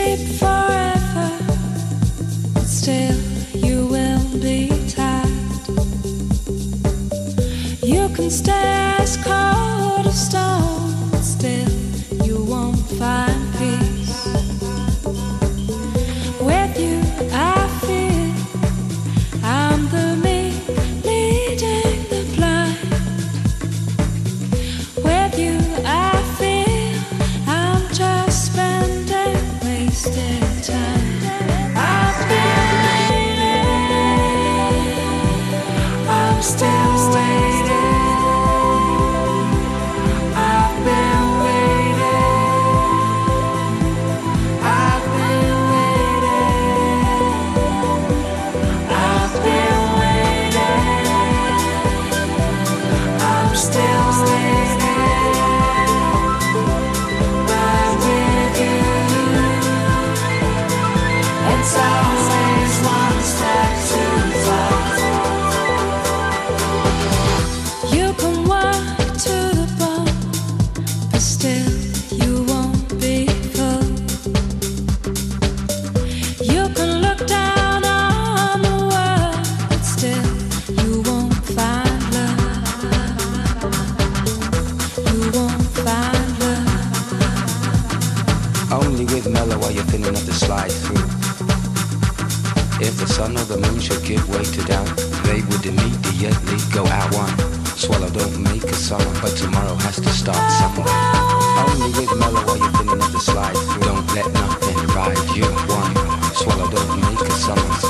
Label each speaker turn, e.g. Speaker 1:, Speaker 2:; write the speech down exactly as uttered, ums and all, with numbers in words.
Speaker 1: sleep forever, but still you will be tired. You can stay as cold as stone, but still you won't find peace. With you I feel I'm the me leading the blind. With you I feel I'm just spending wasted time. I've been waiting, I'm still waiting. I've been waiting, I've been waiting, I've been waiting, I'm still waiting. But with you, it's always one step too far. You can walk to the bone, but still you won't be full. You can look down on the world, but still you won't find love. You won't find love.
Speaker 2: Only with mellow are you thin enough to slide through. If the sun or the moon should give way to doubt, they would immediately go out one. Swallow don't make a summer, but tomorrow has to start somewhere. Only with mellow are you thin enough to slide through. Don't let nothing ride you one. Swallow don't make a summer.